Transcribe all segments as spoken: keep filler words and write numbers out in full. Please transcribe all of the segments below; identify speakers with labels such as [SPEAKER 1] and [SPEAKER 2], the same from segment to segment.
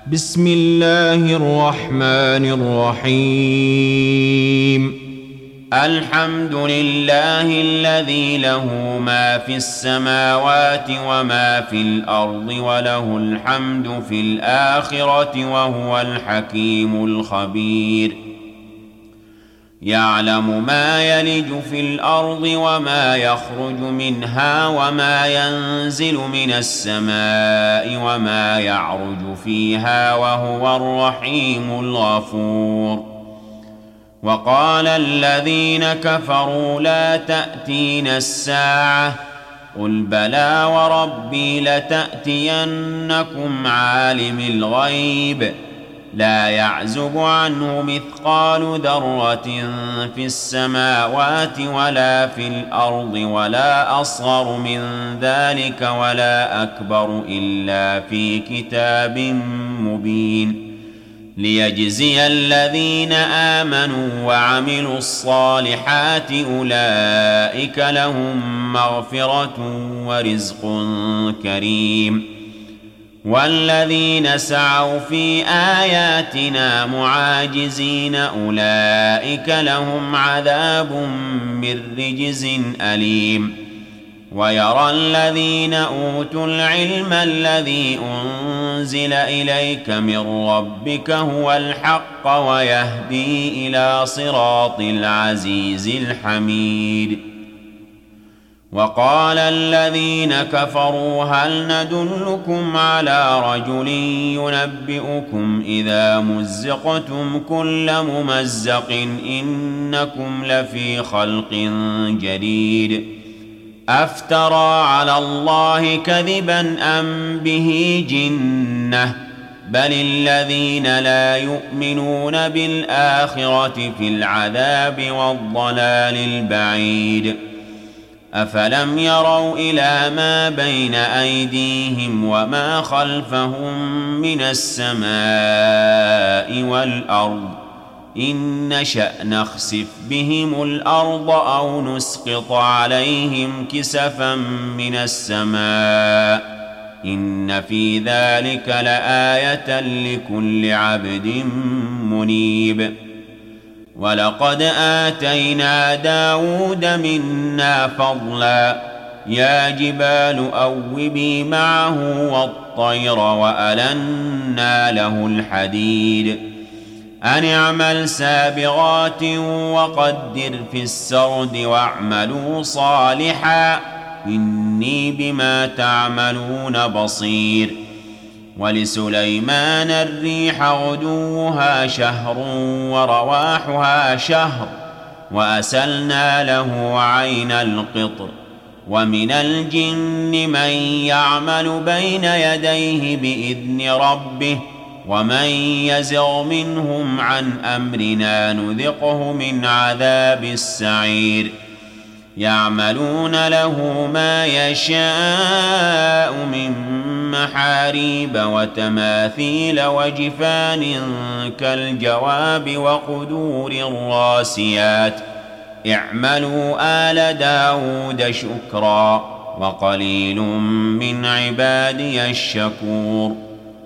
[SPEAKER 1] بسم الله الرحمن الرحيم. الحمد لله الذي له ما في السماوات وما في الأرض وله الحمد في الآخرة وهو الحكيم الخبير. يعلم ما يلج في الأرض وما يخرج منها وما ينزل من السماء وما يعرج فيها وهو الرحيم الغفور. وقال الذين كفروا لا تأتينا الساعة قل بلى وربي لتأتينكم عالم الغيب لا يعزب عنه مثقال ذرة في السماوات ولا في الأرض ولا أصغر من ذلك ولا أكبر إلا في كتاب مبين ليجزي الذين آمنوا وعملوا الصالحات أولئك لهم مغفرة ورزق كريم. والذين سعوا في آياتنا معاجزين أولئك لهم عذاب من رجز أليم. ويرى الذين أوتوا العلم الذي أنزل إليك من ربك هو الحق ويهدي إلى صراط العزيز الحميد. وقال الذين كفروا هل ندلكم على رجل ينبئكم إذا مزقتم كل ممزق إنكم لفي خلق جديد أفترى على الله كذبا أم به جنة بل الذين لا يؤمنون بالآخرة في العذاب والضلال البعيد. أفلم يروا إلى ما بين أيديهم وما خلفهم من السماء والأرض إن نشأ نخسف بهم الأرض أو نسقط عليهم كسفا من السماء إن في ذلك لآية لكل عبد منيب. ولقد آتينا داود منا فضلا يا جبال أوبي معه والطير وألنا له الحديد أن اعمل سابغات وقدر في السرد واعملوا صالحا إني بما تعملون بصير. ولسليمان الريح غدوها شهر ورواحها شهر وأسلنا له عين القطر. ومن الجن من يعمل بين يديه بإذن ربه ومن يزغ منهم عن أمرنا نذقه من عذاب السعير. يعملون له ما يشاء من محاريب وتماثيل وجفان كالجواب وقدور الراسيات اعملوا آل داود شكرا وقليل من عبادي الشكور.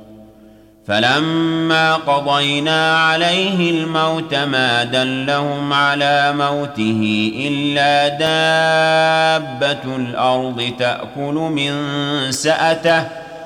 [SPEAKER 1] فلما قضينا عليه الموت ما دلهم على موته إلا دابة الأرض تأكل من سأته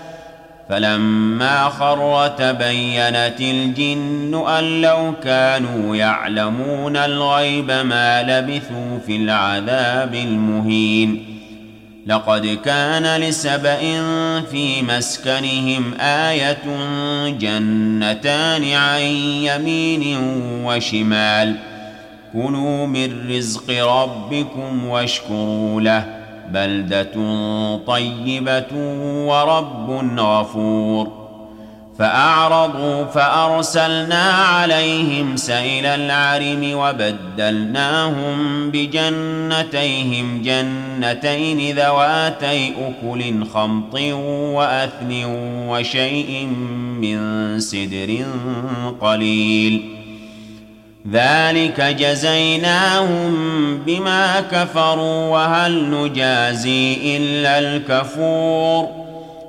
[SPEAKER 1] فلما خر تبينت الجن أن لو كانوا يعلمون الغيب ما لبثوا في العذاب المهين. لقد كان لسبإ في مسكنهم آية جنتان عن يمين وشمال كلوا من رزق ربكم واشكروا له بلدة طيبة ورب غفور. فأعرضوا فأرسلنا عليهم سيل العرم وبدلناهم بجنتيهم جنتين ذواتي أكل خمط وأثن وشيء من سدر قليل ذلك جزيناهم بما كفروا وهل نجازي إلا الكفور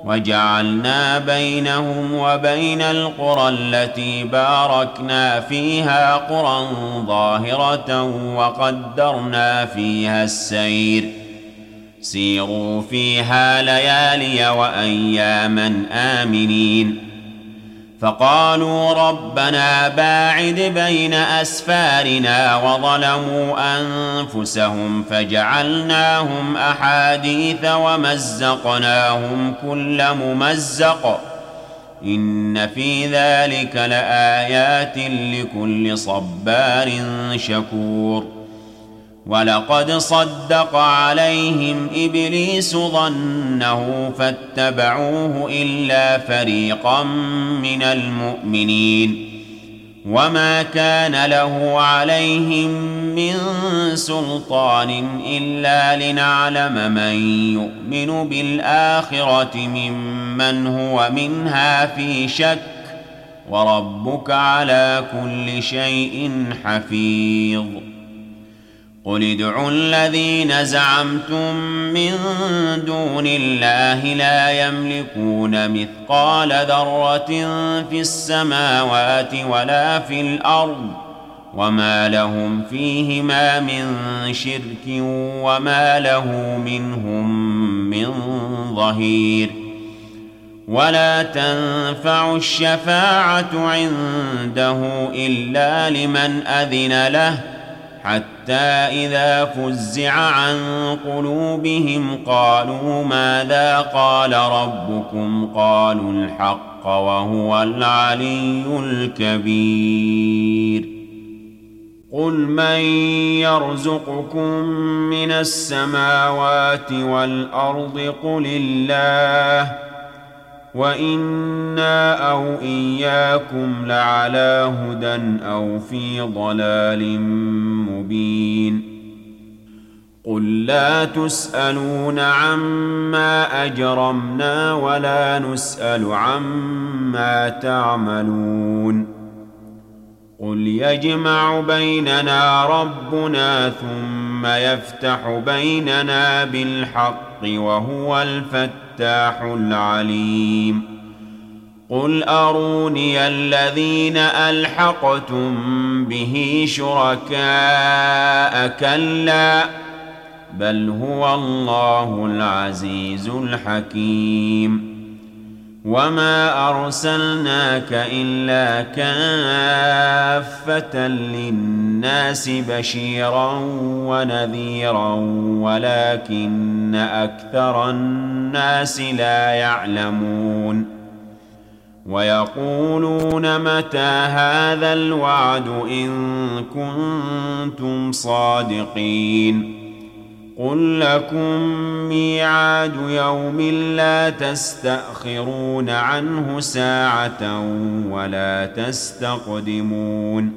[SPEAKER 1] وجعلنا بينهم وبين القرى التي باركنا فيها قرى ظاهرة وقدرنا فيها السير سيروا فيها ليالي وأياما آمنين فقالوا ربنا باعد بين أسفارنا وظلموا أنفسهم فجعلناهم أحاديث ومزقناهم كل ممزق إن في ذلك لآيات لكل صبار شكور ولقد صدق عليهم إبليس ظنه فاتبعوه إلا فريقا من المؤمنين وما كان له عليهم من سلطان إلا لنعلم من يؤمن بالآخرة ممن هو منها في شك وربك على كل شيء حفيظ قل ادعوا الذين زعمتم من دون الله لا يملكون مثقال ذرة في السماوات ولا في الأرض وما لهم فيهما من شرك وما له منهم من ظهير ولا تنفع الشفاعة عنده إلا لمن أذن له حتى إذا فزع عن قلوبهم قالوا ماذا قال ربكم قالوا الحق وهو العلي الكبير قل من يرزقكم من السماوات والأرض قل الله وإنا أو إياكم لعلى هدى أو في ضلال مبين قل لا تسألون عما أجرمنا ولا نسأل عما تعملون قل يجمع بيننا ربنا ثم يفتح بيننا بالحق وهو الفتاح العليم قل أروني الذين ألحقتم به شركاء كلا بل هو الله العزيز الحكيم وما أرسلناك إلا كافة للناس بشيرا ونذيرا ولكن أكثر الناس لا يعلمون ويقولون متى هذا الوعد إن كنتم صادقين قل لكم ميعاد يوم لا تستأخرون عنه ساعة ولا تستقدمون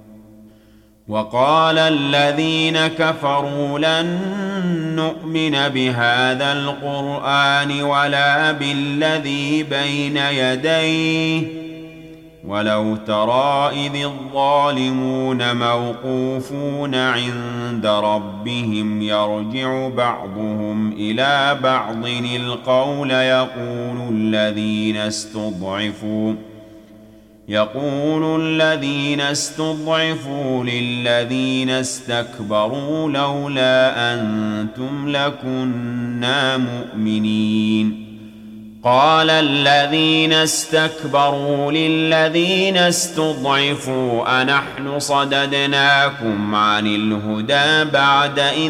[SPEAKER 1] وقال الذين كفروا لن نؤمن بهذا القرآن ولا بالذي بين يديه ولو ترى إذ الظالمون موقوفون عند ربهم يرجع بعضهم إلى بعض القول يقول الذين استضعفوا يقول الذين استضعفوا للذين استكبروا لولا أنتم لكنا مؤمنين قال الذين استكبروا للذين استضعفوا أنحن صددناكم عن الهدى بعد إذ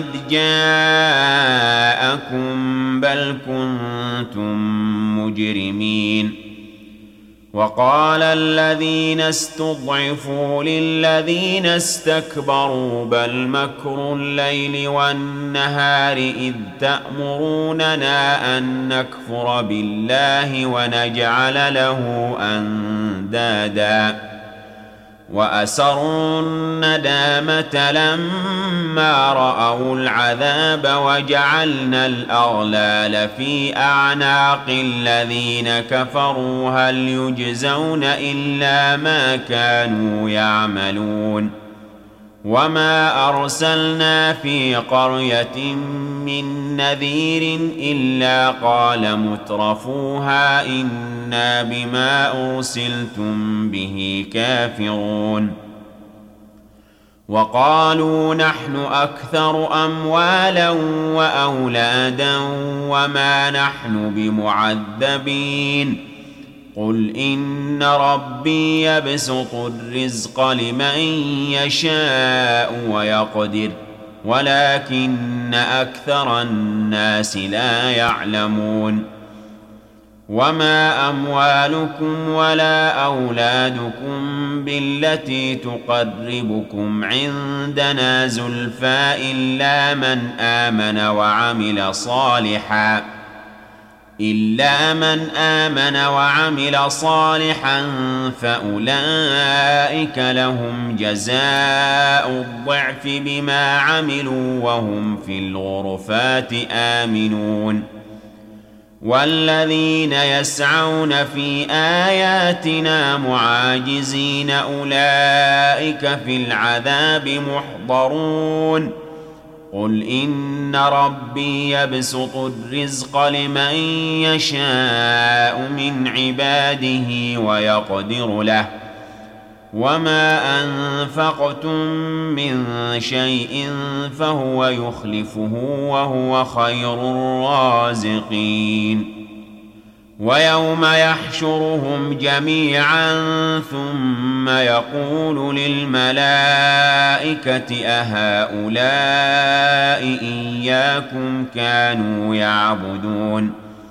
[SPEAKER 1] جاءكم بل كنتم مجرمين وقال الذين استضعفوا للذين استكبروا بل مكر الليل والنهار إذ تأمروننا أن نكفر بالله ونجعل له أندادا وأسروا الندامة لما رأوا العذاب وجعلنا الأغلال في أعناق الذين كفروا هل يجزون إلا ما كانوا يعملون وما أرسلنا في قرية من نذير إلا قال مترفوها إنا بما أرسلتم به كافرون وقالوا نحن أكثر أموالا وأولادا وما نحن بمعذبين قل إن ربي يبسط الرزق لمن يشاء ويقدر ولكن أكثر الناس لا يعلمون وما أموالكم ولا أولادكم بالتي تقربكم عندنا زلفى إلا من آمن وعمل صالحا إلا من آمن وعمل صالحا فأولئك لهم جزاء الضعف بما عملوا وهم في الغرفات آمنون والذين يسعون في آياتنا معاجزين أولئك في العذاب محضرون قل إن ربي يبسط الرزق لمن يشاء من عباده ويقدر له وما أنفقتم من شيء فهو يخلفه وهو خير الرازقين ويوم يحشرهم جميعا ثم يقول للملائكة أهؤلاء إياكم كانوا يعبدون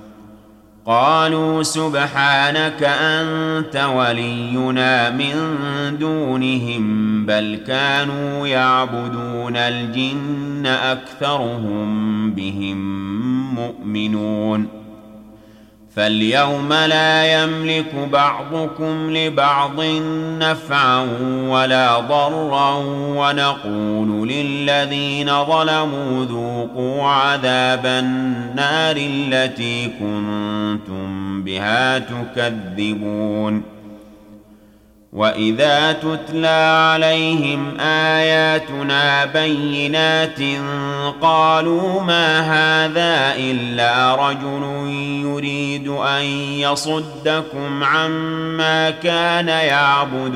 [SPEAKER 1] قالوا سبحانك أنت ولينا من دونهم بل كانوا يعبدون الجن أكثرهم بهم مؤمنون فاليوم لا يملك بعضكم لبعض نفعا ولا ضرا ونقول للذين ظلموا ذوقوا عذاب النار التي كنتم بها تكذبون وإذا تتلى عليهم آياتنا بينات قالوا ما هذا إلا رجل يريد أن يصدكم عما كان يعبد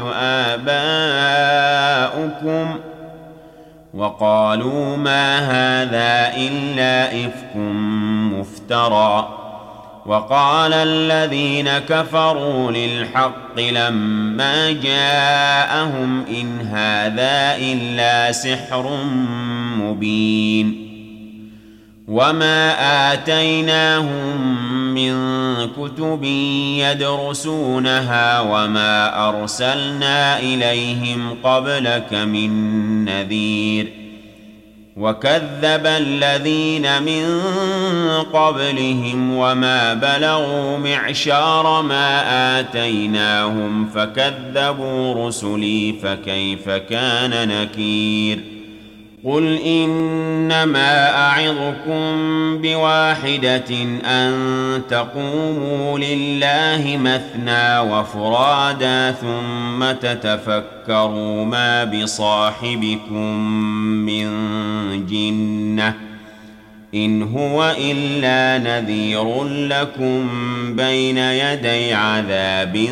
[SPEAKER 1] آباؤكم وقالوا ما هذا إلا إفك مفترى وقال الذين كفروا للحق لما جاءهم إن هذا إلا سحر مبين وما آتيناهم من كتب يدرسونها وما أرسلنا إليهم قبلك من نذير وكذب الذين من قبلهم وما بلغوا معشار ما آتيناهم فكذبوا رسلي فكيف كان نكير قل إنما أعظكم بواحدة أن تقوموا لله مثنى وفرادا ثم تتفكروا ما بصاحبكم من جنة إن هو إلا نذير لكم بين يدي عذاب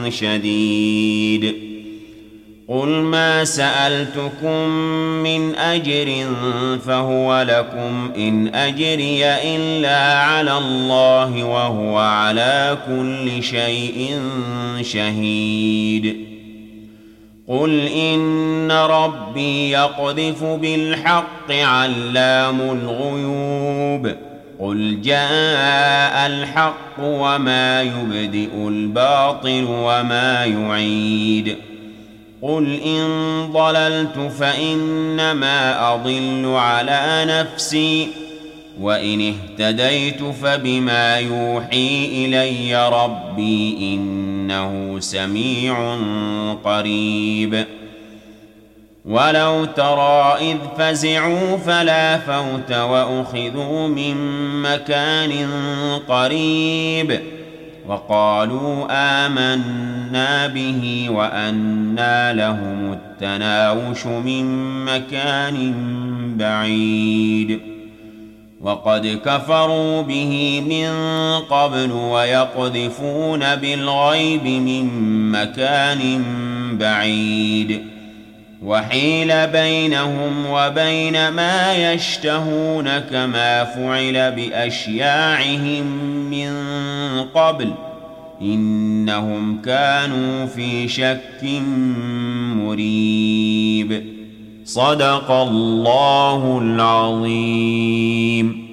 [SPEAKER 1] شديد قل ما سألتكم من أجر فهو لكم إن أجري إلا على الله وهو على كل شيء شهيد قل إن ربي يقذف بالحق علام الغيوب قل جاء الحق وما يبدئ الباطل وما يعيد قل إن ضللت فإنما أضل على نفسي وإن اهتديت فبما يوحي إلي ربي إنه سميع قريب ولو ترى إذ فزعوا فلا فوت وأخذوا من مكان قريب وقالوا آمنا به وأنى لهم التناوش من مكان بعيد وقد كفروا به من قبل ويقذفون بالغيب من مكان بعيد وحيل بينهم وبين ما يشتهون كما فعل بأشياعهم من قبل إنهم كانوا في شك مريب. صدق الله العظيم.